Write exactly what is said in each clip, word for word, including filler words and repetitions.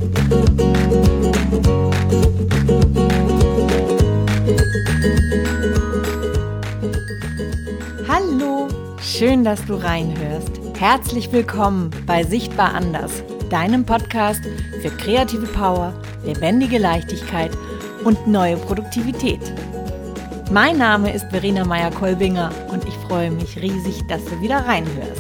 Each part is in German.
Hallo, schön, dass du reinhörst. Herzlich willkommen bei Sichtbar anders, deinem Podcast für kreative Power, lebendige Leichtigkeit und neue Produktivität. Mein Name ist Verena Meyer-Kolbinger und ich freue mich riesig, dass du wieder reinhörst.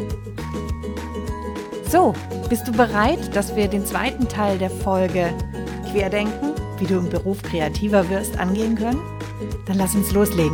So, bist du bereit, dass wir den zweiten Teil der Folge Querdenken, wie du im Beruf kreativer wirst, angehen können? Dann lass uns loslegen.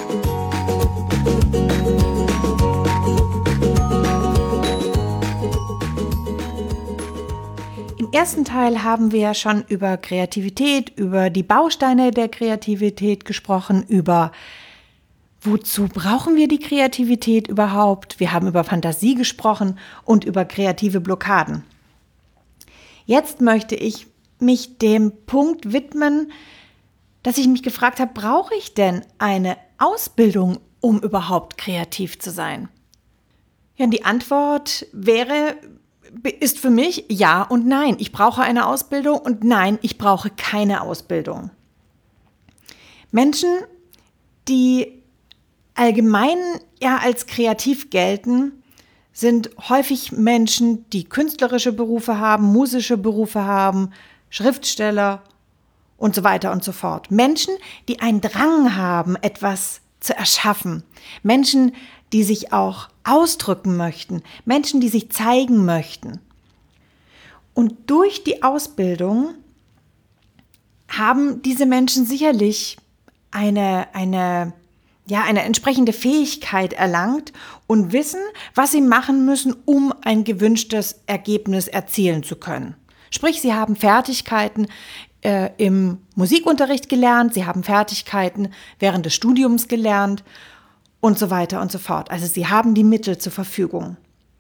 Im ersten Teil haben wir ja schon über Kreativität, über die Bausteine der Kreativität gesprochen, über wozu brauchen wir die Kreativität überhaupt? Wir haben über Fantasie gesprochen und über kreative Blockaden. Jetzt möchte ich mich dem Punkt widmen, dass ich mich gefragt habe, brauche ich denn eine Ausbildung, um überhaupt kreativ zu sein? Ja, und die Antwort wäre, ist für mich ja und nein. Ich brauche eine Ausbildung und nein, ich brauche keine Ausbildung. Menschen, die allgemein ja als kreativ gelten, sind häufig Menschen, die künstlerische Berufe haben, musische Berufe haben, Schriftsteller und so weiter und so fort. Menschen, die einen Drang haben, etwas zu erschaffen. Menschen, die sich auch ausdrücken möchten. Menschen, die sich zeigen möchten. Und durch die Ausbildung haben diese Menschen sicherlich eine, eine, ja, eine entsprechende Fähigkeit erlangt und wissen, was sie machen müssen, um ein gewünschtes Ergebnis erzielen zu können. Sprich, sie haben Fertigkeiten äh, im Musikunterricht gelernt, sie haben Fertigkeiten während des Studiums gelernt und so weiter und so fort. Also sie haben die Mittel zur Verfügung.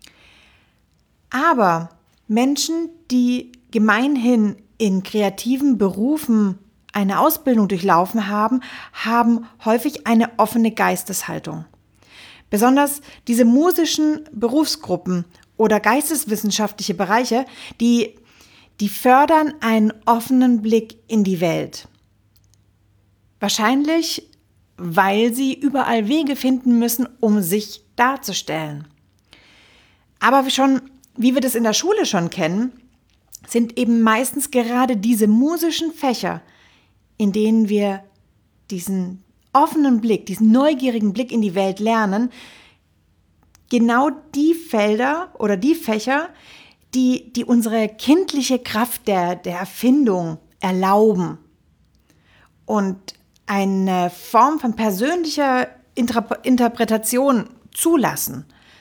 Aber Menschen, die gemeinhin in kreativen Berufen eine Ausbildung durchlaufen haben, haben häufig eine offene Geisteshaltung. Besonders diese musischen Berufsgruppen oder geisteswissenschaftliche Bereiche, die, die fördern einen offenen Blick in die Welt. Wahrscheinlich, weil sie überall Wege finden müssen, um sich darzustellen. Aber schon, wie wir das in der Schule schon kennen, sind eben meistens gerade diese musischen Fächer, in denen wir diesen offenen Blick, diesen neugierigen Blick in die Welt lernen, genau die Felder oder die Fächer, die, die unsere kindliche Kraft der, der Erfindung erlauben und eine Form von persönlicher Inter- Interpretation zulassen.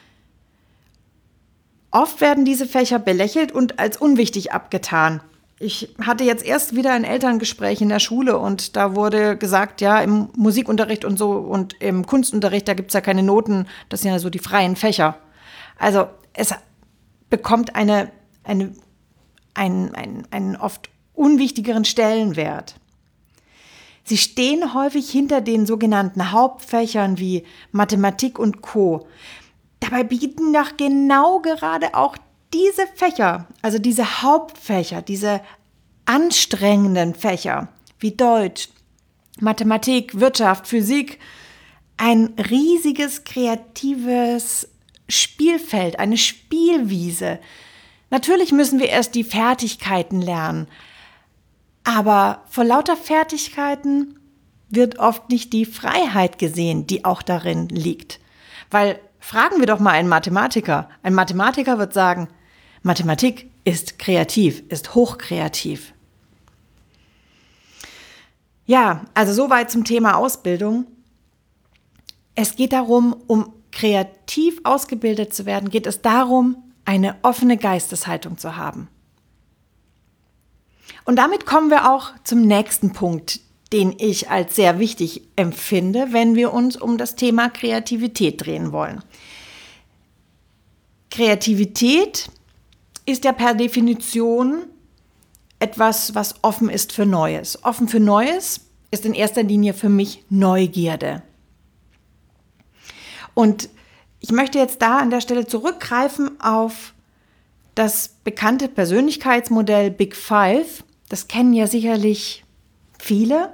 Oft werden diese Fächer belächelt und als unwichtig abgetan. Ich hatte jetzt erst wieder ein Elterngespräch in der Schule und da wurde gesagt, ja, im Musikunterricht und so und im Kunstunterricht, da gibt es ja keine Noten, das sind ja so die freien Fächer. Also es bekommt eine, eine, einen, einen, einen oft unwichtigeren Stellenwert. Sie stehen häufig hinter den sogenannten Hauptfächern wie Mathematik und Co. Dabei bieten doch genau gerade auch diese Fächer, also diese Hauptfächer, diese anstrengenden Fächer wie Deutsch, Mathematik, Wirtschaft, Physik, ein riesiges kreatives Spielfeld, eine Spielwiese. Natürlich müssen wir erst die Fertigkeiten lernen, aber vor lauter Fertigkeiten wird oft nicht die Freiheit gesehen, die auch darin liegt. Weil fragen wir doch mal einen Mathematiker. Ein Mathematiker wird sagen, Mathematik ist kreativ, ist hochkreativ. Ja, also soweit zum Thema Ausbildung. Es geht darum, um kreativ ausgebildet zu werden, geht es darum, eine offene Geisteshaltung zu haben. Und damit kommen wir auch zum nächsten Punkt, den ich als sehr wichtig empfinde, wenn wir uns um das Thema Kreativität drehen wollen. Kreativität ist ja per Definition etwas, was offen ist für Neues. Offen für Neues ist in erster Linie für mich Neugierde. Und ich möchte jetzt da an der Stelle zurückgreifen auf das bekannte Persönlichkeitsmodell Big Five. Das kennen ja sicherlich viele.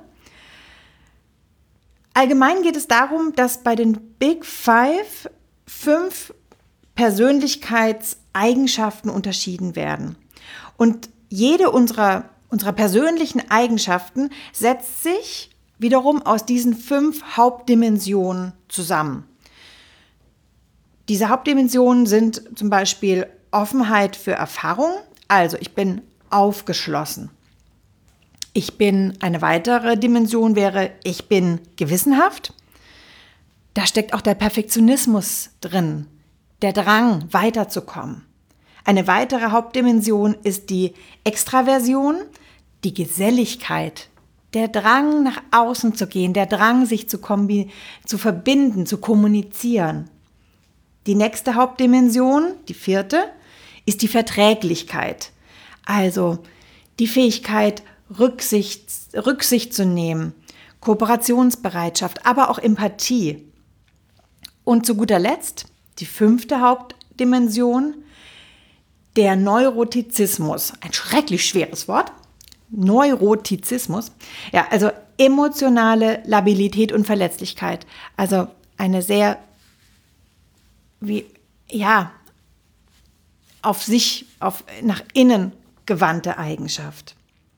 Allgemein geht es darum, dass bei den Big Five fünf Persönlichkeitseigenschaften unterschieden werden. Und jede unserer, unserer persönlichen Eigenschaften setzt sich wiederum aus diesen fünf Hauptdimensionen zusammen. Diese Hauptdimensionen sind zum Beispiel Offenheit für Erfahrung, also ich bin aufgeschlossen. Ich bin, eine weitere Dimension wäre, ich bin gewissenhaft. Da steckt auch der Perfektionismus drin, der Drang, weiterzukommen. Eine weitere Hauptdimension ist die Extraversion, die Geselligkeit, der Drang, nach außen zu gehen, der Drang, sich zu, kombi- zu verbinden, zu kommunizieren. Die nächste Hauptdimension, die vierte, ist die Verträglichkeit, also die Fähigkeit, Rücksicht, Rücksicht zu nehmen, Kooperationsbereitschaft, aber auch Empathie. Und zu guter Letzt die fünfte Hauptdimension, der Neurotizismus. Ein schrecklich schweres Wort. Neurotizismus. Ja, also emotionale Labilität und Verletzlichkeit. Also eine sehr, wie, ja, auf sich, auf, nach innen gewandte Eigenschaft.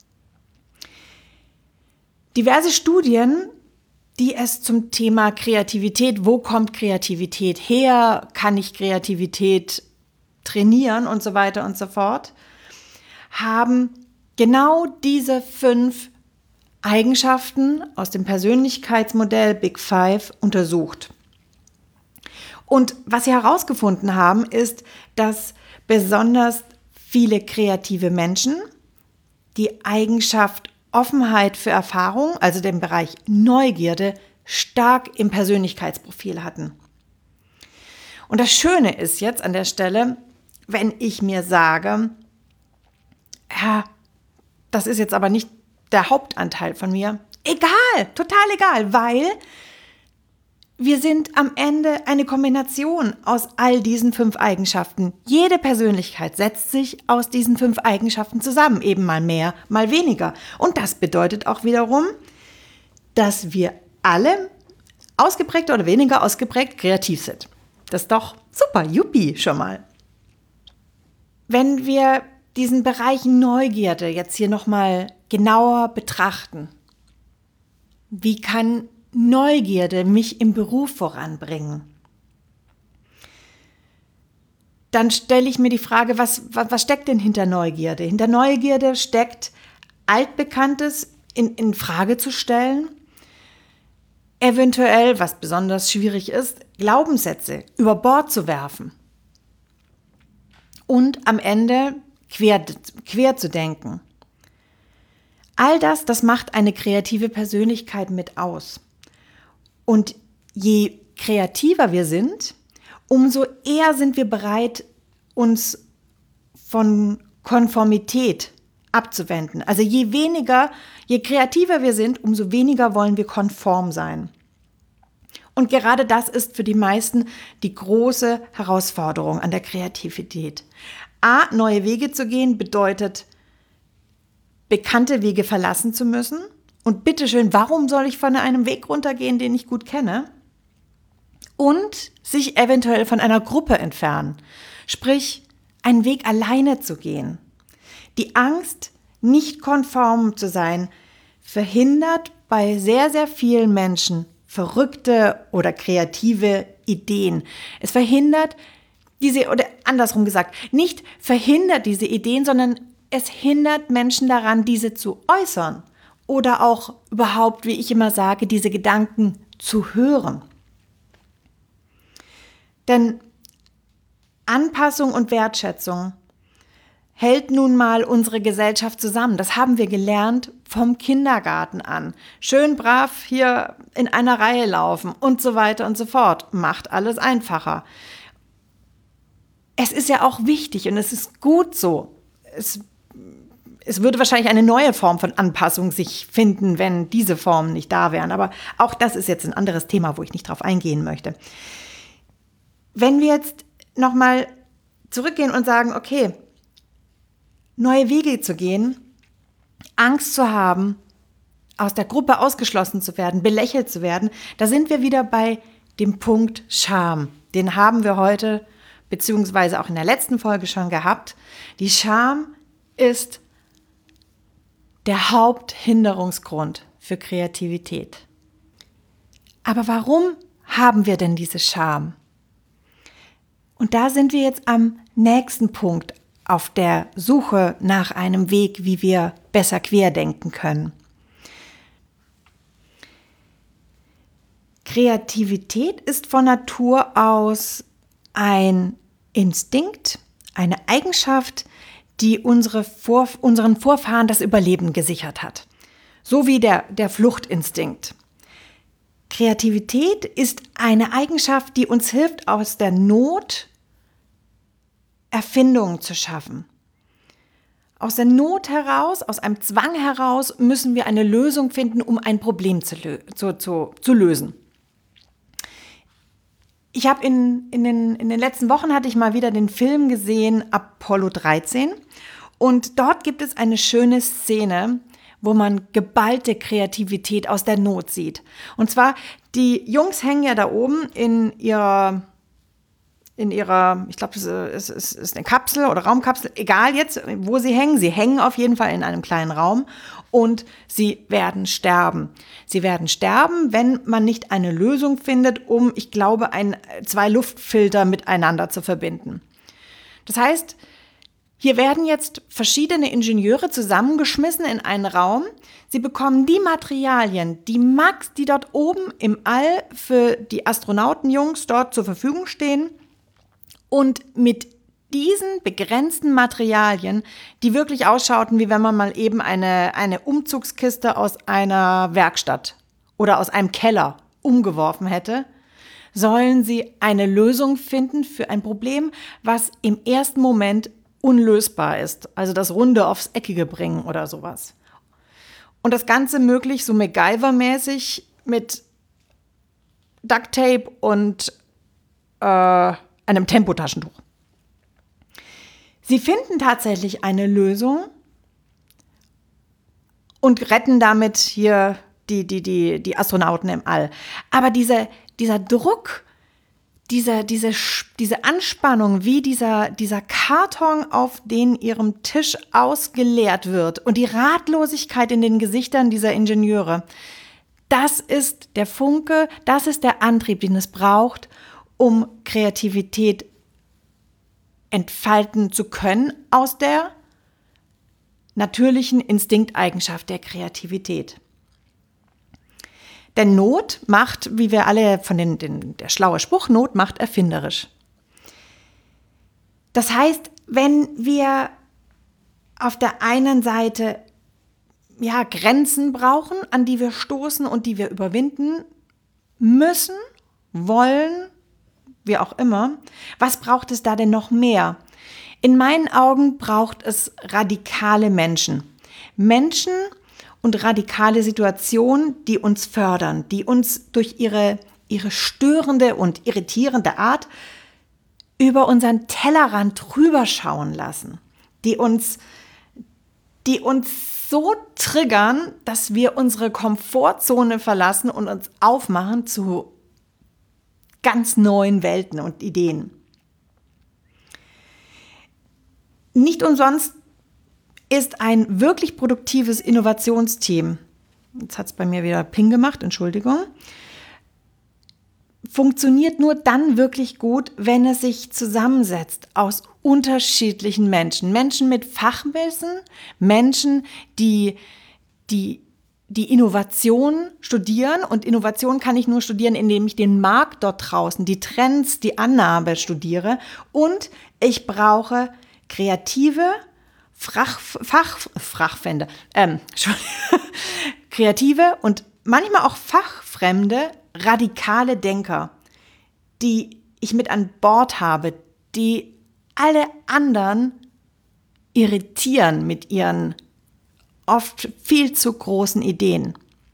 Diverse Studien, die es zum Thema Kreativität, wo kommt Kreativität her, kann ich Kreativität trainieren und so weiter und so fort, haben genau diese fünf Eigenschaften aus dem Persönlichkeitsmodell Big Five untersucht. Und was sie herausgefunden haben, ist, dass besonders viele kreative Menschen die Eigenschaft Offenheit für Erfahrung, also den Bereich Neugierde, stark im Persönlichkeitsprofil hatten. Und das Schöne ist jetzt an der Stelle, wenn ich mir sage, ja, das ist jetzt aber nicht der Hauptanteil von mir, egal, total egal, weil wir sind am Ende eine Kombination aus all diesen fünf Eigenschaften. Jede Persönlichkeit setzt sich aus diesen fünf Eigenschaften zusammen, eben mal mehr, mal weniger. Und das bedeutet auch wiederum, dass wir alle ausgeprägt oder weniger ausgeprägt kreativ sind. Das ist doch super, juppie schon mal. Wenn wir diesen Bereich Neugierde jetzt hier nochmal genauer betrachten, wie kann Neugierde mich im Beruf voranbringen? Dann stelle ich mir die Frage, was, was, was steckt denn hinter Neugierde? Hinter Neugierde steckt Altbekanntes in, in Frage zu stellen, eventuell, was besonders schwierig ist, Glaubenssätze über Bord zu werfen und am Ende quer, quer zu denken. All das, das macht eine kreative Persönlichkeit mit aus. Und je kreativer wir sind, umso eher sind wir bereit, uns von Konformität abzuwenden. Also je weniger, je kreativer wir sind, umso weniger wollen wir konform sein. Und gerade das ist für die meisten die große Herausforderung an der Kreativität. A, neue Wege zu gehen, bedeutet, bekannte Wege verlassen zu müssen. Und bitteschön, warum soll ich von einem Weg runtergehen, den ich gut kenne? Und sich eventuell von einer Gruppe entfernen. Sprich, einen Weg alleine zu gehen. Die Angst, nicht konform zu sein, verhindert bei sehr, sehr vielen Menschen verrückte oder kreative Ideen. Es verhindert diese, oder andersrum gesagt, nicht verhindert diese Ideen, sondern es hindert Menschen daran, diese zu äußern. Oder auch überhaupt, wie ich immer sage, diese Gedanken zu hören. Denn Anpassung und Wertschätzung hält nun mal unsere Gesellschaft zusammen. Das haben wir gelernt vom Kindergarten an. Schön brav hier in einer Reihe laufen und so weiter und so fort. Macht alles einfacher. Es ist ja auch wichtig und es ist gut so. Es Es würde wahrscheinlich eine neue Form von Anpassung sich finden, wenn diese Formen nicht da wären. Aber auch das ist jetzt ein anderes Thema, wo ich nicht drauf eingehen möchte. Wenn wir jetzt nochmal zurückgehen und sagen, okay, neue Wege zu gehen, Angst zu haben, aus der Gruppe ausgeschlossen zu werden, belächelt zu werden, da sind wir wieder bei dem Punkt Scham. Den haben wir heute, beziehungsweise auch in der letzten Folge schon gehabt. Die Scham ist der Haupthinderungsgrund für Kreativität. Aber warum haben wir denn diese Scham? Und da sind wir jetzt am nächsten Punkt auf der Suche nach einem Weg, wie wir besser querdenken können. Kreativität ist von Natur aus ein Instinkt, eine Eigenschaft, die unsere Vor- unseren Vorfahren das Überleben gesichert hat. So wie der, der Fluchtinstinkt. Kreativität ist eine Eigenschaft, die uns hilft, aus der Not Erfindungen zu schaffen. Aus der Not heraus, aus einem Zwang heraus müssen wir eine Lösung finden, um ein Problem zu, lö- zu, zu, zu lösen. Ich habe in, in, den, in den letzten Wochen hatte ich mal wieder den Film gesehen, Apollo dreizehn. Und dort gibt es eine schöne Szene, wo man geballte Kreativität aus der Not sieht. Und zwar, die Jungs hängen ja da oben in ihrer, in ihrer, ich glaube, es ist, ist eine Kapsel oder Raumkapsel, egal jetzt, wo sie hängen. Sie hängen auf jeden Fall in einem kleinen Raum und sie werden sterben. Sie werden sterben, wenn man nicht eine Lösung findet, um, ich glaube, ein, zwei Luftfilter miteinander zu verbinden. Das heißt, hier werden jetzt verschiedene Ingenieure zusammengeschmissen in einen Raum. Sie bekommen die Materialien, die Max, die dort oben im All für die Astronautenjungs dort zur Verfügung stehen. Und mit diesen begrenzten Materialien, die wirklich ausschauten, wie wenn man mal eben eine, eine Umzugskiste aus einer Werkstatt oder aus einem Keller umgeworfen hätte, sollen sie eine Lösung finden für ein Problem, was im ersten Moment unlösbar ist. Also das Runde aufs Eckige bringen oder sowas. Und das Ganze möglich so MacGyver-mäßig mit Ducktape und äh, einem Tempotaschentuch. Sie finden tatsächlich eine Lösung und retten damit hier die, die, die, die Astronauten im All. Aber diese, dieser Druck, diese, diese, diese Anspannung, wie dieser, dieser Karton auf den ihrem Tisch ausgeleert wird und die Ratlosigkeit in den Gesichtern dieser Ingenieure, das ist der Funke, das ist der Antrieb, den es braucht, um Kreativität entfalten zu können aus der natürlichen Instinkteigenschaft der Kreativität. Denn Not macht, wie wir alle von den, den der schlaue Spruch, Not macht erfinderisch. Das heißt, wenn wir auf der einen Seite ja, Grenzen brauchen, an die wir stoßen und die wir überwinden müssen, wollen, wie auch immer, was braucht es da denn noch mehr? In meinen Augen braucht es radikale Menschen. Menschen und radikale Situationen, die uns fördern, die uns durch ihre, ihre störende und irritierende Art über unseren Tellerrand drüber schauen lassen, die uns, die uns so triggern, dass wir unsere Komfortzone verlassen und uns aufmachen zu ganz neuen Welten und Ideen. Nicht umsonst ist ein wirklich produktives Innovationsteam, jetzt hat es bei mir wieder Ping gemacht, Entschuldigung, funktioniert nur dann wirklich gut, wenn es sich zusammensetzt aus unterschiedlichen Menschen. Menschen mit Fachwissen, Menschen, die die die Innovation studieren. Und Innovation kann ich nur studieren, indem ich den Markt dort draußen, die Trends, die Annahme studiere. Und ich brauche kreative Fach, Fach, Fachfremde, ähm, kreative und manchmal auch fachfremde, radikale Denker, die ich mit an Bord habe, die alle anderen irritieren mit ihren oft viel zu großen Ideen.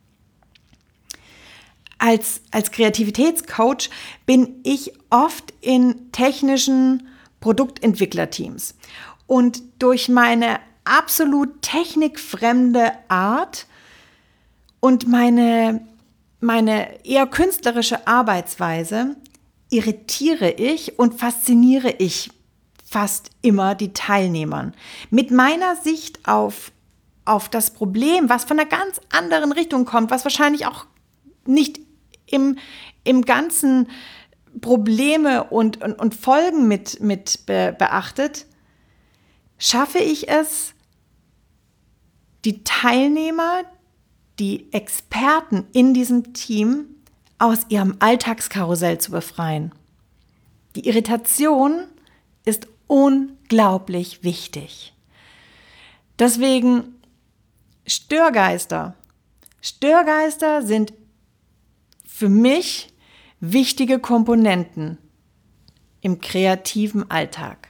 Als, als Kreativitätscoach bin ich oft in technischen Produktentwicklerteams. Und durch meine absolut technikfremde Art und meine, meine eher künstlerische Arbeitsweise irritiere ich und fasziniere ich fast immer die Teilnehmern. Mit meiner Sicht auf, auf das Problem, was von einer ganz anderen Richtung kommt, was wahrscheinlich auch nicht im, im ganzen Probleme und, und, und Folgen mit, mit be, beachtet, schaffe ich es, die Teilnehmer, die Experten in diesem Team aus ihrem Alltagskarussell zu befreien. Die Irritation ist unglaublich wichtig. Deswegen Störgeister. Störgeister sind für mich wichtige Komponenten im kreativen Alltag.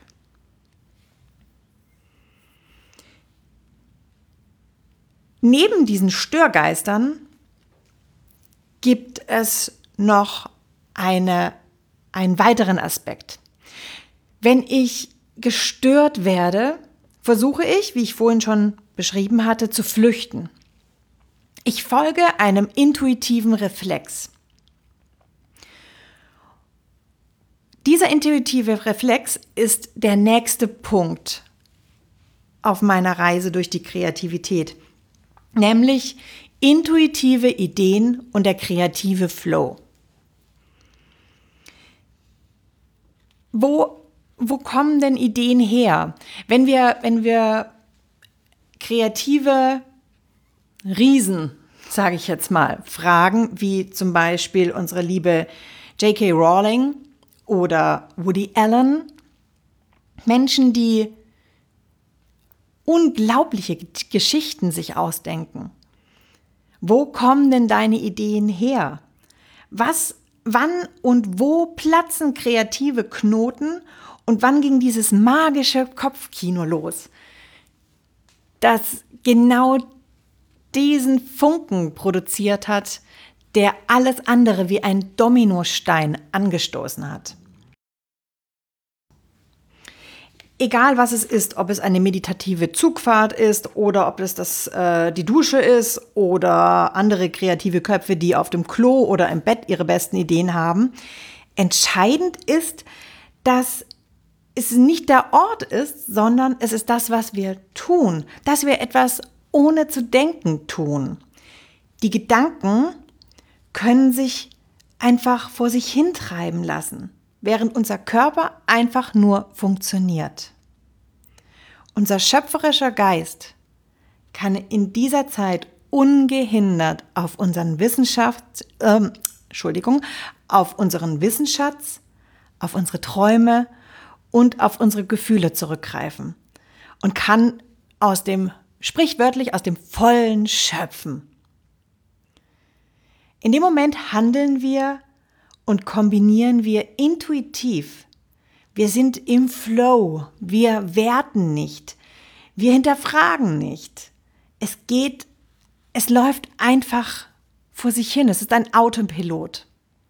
Neben diesen Störgeistern gibt es noch eine, einen weiteren Aspekt. Wenn ich gestört werde, versuche ich, wie ich vorhin schon beschrieben hatte, zu flüchten. Ich folge einem intuitiven Reflex. Dieser intuitive Reflex ist der nächste Punkt auf meiner Reise durch die Kreativität, nämlich intuitive Ideen und der kreative Flow. Wo, wo kommen denn Ideen her? Wenn wir, wenn wir kreative Riesen, sage ich jetzt mal, fragen, wie zum Beispiel unsere liebe J K Rowling oder Woody Allen, Menschen, die unglaubliche Geschichten sich ausdenken. Wo kommen denn deine Ideen her? Was, wann und wo platzen kreative Knoten und wann ging dieses magische Kopfkino los, das genau diesen Funken produziert hat, der alles andere wie ein Dominostein angestoßen hat? Egal was es ist, ob es eine meditative Zugfahrt ist oder ob es das, äh, die Dusche ist oder andere kreative Köpfe, die auf dem Klo oder im Bett ihre besten Ideen haben. Entscheidend ist, dass es nicht der Ort ist, sondern es ist das, was wir tun, dass wir etwas ohne zu denken tun. Die Gedanken können sich einfach vor sich hintreiben lassen, während unser Körper einfach nur funktioniert. Unser schöpferischer Geist kann in dieser Zeit ungehindert auf unseren Wissenschaft, äh, Entschuldigung, auf unseren Wissensschatz, auf unsere Träume und auf unsere Gefühle zurückgreifen und kann aus dem, sprichwörtlich aus dem Vollen schöpfen. In dem Moment handeln wir und kombinieren wir intuitiv. Wir sind im Flow, wir werten nicht, wir hinterfragen nicht. Es geht, es läuft einfach vor sich hin, es ist ein Autopilot.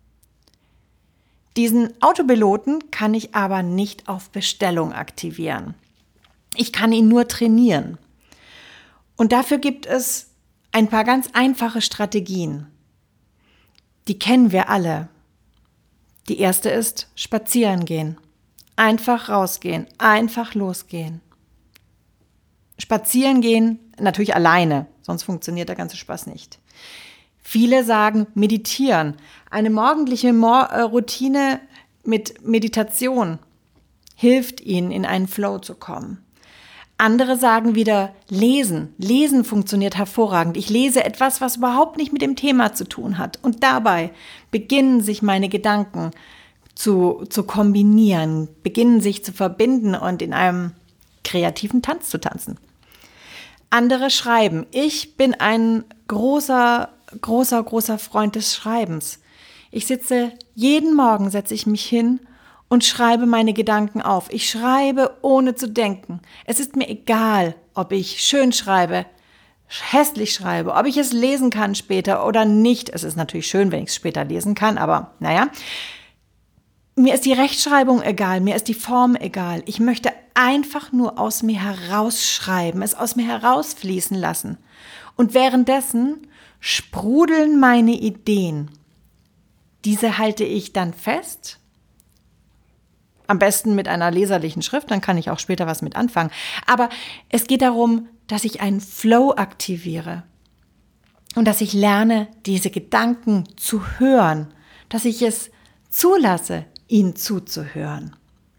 Diesen Autopiloten kann ich aber nicht auf Bestellung aktivieren. Ich kann ihn nur trainieren. Und dafür gibt es ein paar ganz einfache Strategien. Die kennen wir alle. Die erste ist spazieren gehen. Einfach rausgehen, einfach losgehen. Spazieren gehen, natürlich alleine, sonst funktioniert der ganze Spaß nicht. Viele sagen meditieren. Eine morgendliche Mor- äh, Routine mit Meditation hilft ihnen, in einen Flow zu kommen. Andere sagen wieder lesen. Lesen funktioniert hervorragend. Ich lese etwas, was überhaupt nicht mit dem Thema zu tun hat. Und dabei beginnen sich meine Gedanken zu, zu kombinieren, beginnen sich zu verbinden und in einem kreativen Tanz zu tanzen. Andere schreiben. Ich bin ein großer, großer, großer Freund des Schreibens. Ich sitze, jeden Morgen setze ich mich hin und schreibe meine Gedanken auf. Ich schreibe, ohne zu denken. Es ist mir egal, ob ich schön schreibe, hässlich schreibe, ob ich es lesen kann später oder nicht. Es ist natürlich schön, wenn ich es später lesen kann, aber naja. Mir ist die Rechtschreibung egal, mir ist die Form egal. Ich möchte einfach nur aus mir herausschreiben, es aus mir herausfließen lassen. Und währenddessen sprudeln meine Ideen. Diese halte ich dann fest, am besten mit einer leserlichen Schrift, dann kann ich auch später was mit anfangen. Aber es geht darum, dass ich einen Flow aktiviere und dass ich lerne, diese Gedanken zu hören, dass ich es zulasse, ihnen zuzuhören.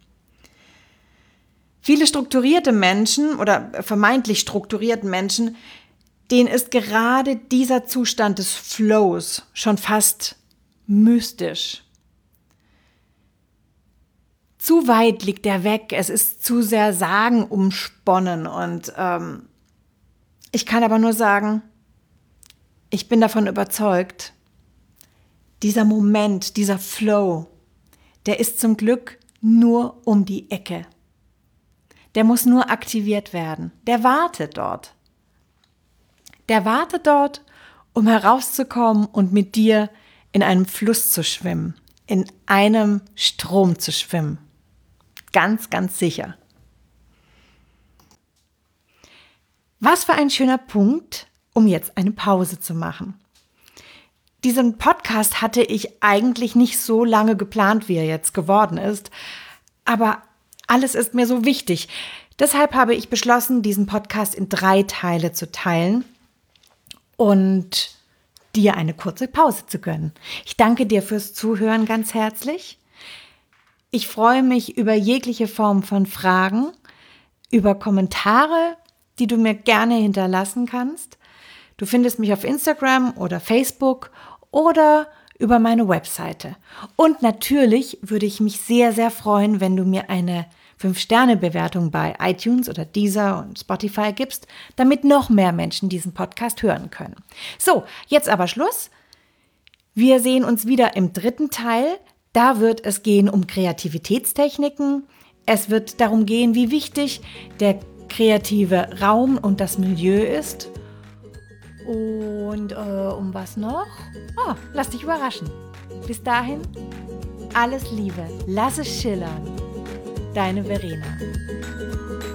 Viele strukturierte Menschen oder vermeintlich strukturierten Menschen, denen ist gerade dieser Zustand des Flows schon fast mystisch. Zu weit liegt er weg, es ist zu sehr sagenumsponnen und ähm, ich kann aber nur sagen, ich bin davon überzeugt, dieser Moment, dieser Flow, der ist zum Glück nur um die Ecke. Der muss nur aktiviert werden. Der wartet dort. Der wartet dort, um herauszukommen und mit dir in einem Fluss zu schwimmen, in einem Strom zu schwimmen. Ganz, ganz sicher. Was für ein schöner Punkt, um jetzt eine Pause zu machen. Diesen Podcast hatte ich eigentlich nicht so lange geplant, wie er jetzt geworden ist, aber alles ist mir so wichtig. Deshalb habe ich beschlossen, diesen Podcast in drei Teile zu teilen und dir eine kurze Pause zu gönnen. Ich danke dir fürs Zuhören ganz herzlich. Ich freue mich über jegliche Form von Fragen, über Kommentare, die du mir gerne hinterlassen kannst. Du findest mich auf Instagram oder Facebook oder über meine Webseite. Und natürlich würde ich mich sehr, sehr freuen, wenn du mir eine fünf Sterne Bewertung bei iTunes oder Deezer und Spotify gibst, damit noch mehr Menschen diesen Podcast hören können. So, jetzt aber Schluss. Wir sehen uns wieder im dritten Teil. Da wird es gehen um Kreativitätstechniken. Es wird darum gehen, wie wichtig der kreative Raum und das Milieu ist. Und äh, um was noch? Oh, lass dich überraschen. Bis dahin, alles Liebe, lass es schillern. Deine Verena.